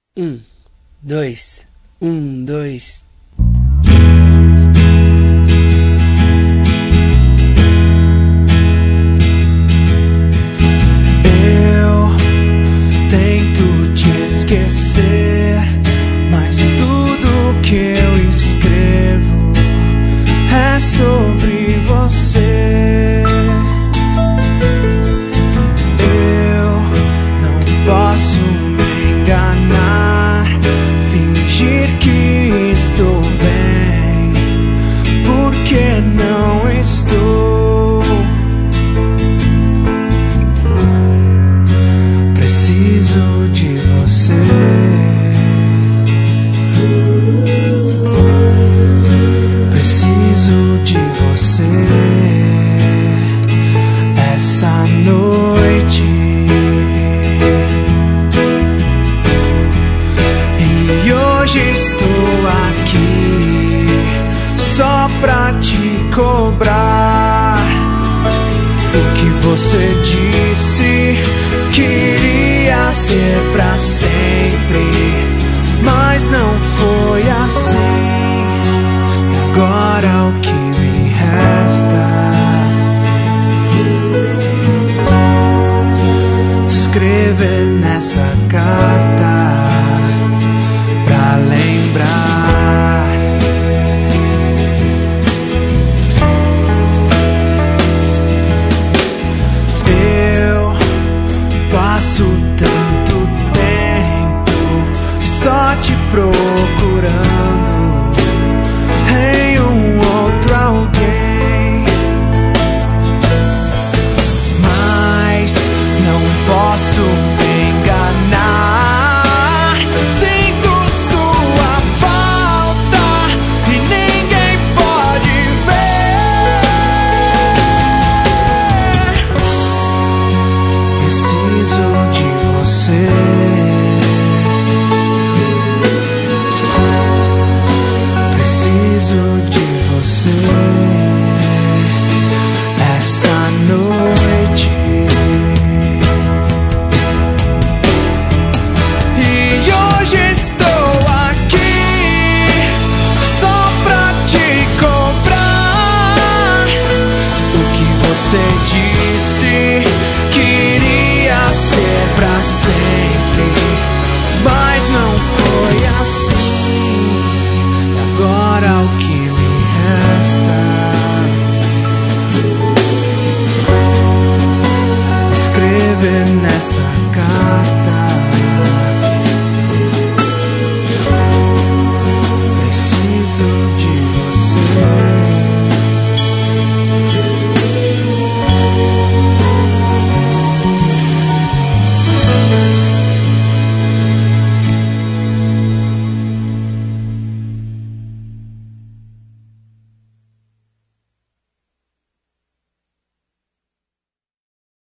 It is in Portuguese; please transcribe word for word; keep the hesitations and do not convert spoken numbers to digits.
Um, dois, um, dois. Eu tento te esquecer, mas tudo que eu escrevo é sobre você. Eu não posso me enganar, fingir que estou bem, porque não estou. Preciso de você. Preciso de você essa noite. E hoje estou aqui só pra te cobrar o que você disse que iria ser pra sempre, mas não foi assim. E agora o que me resta? Escrever nessa carta pra lembrar. Eu passo tanto tempo só te procurando,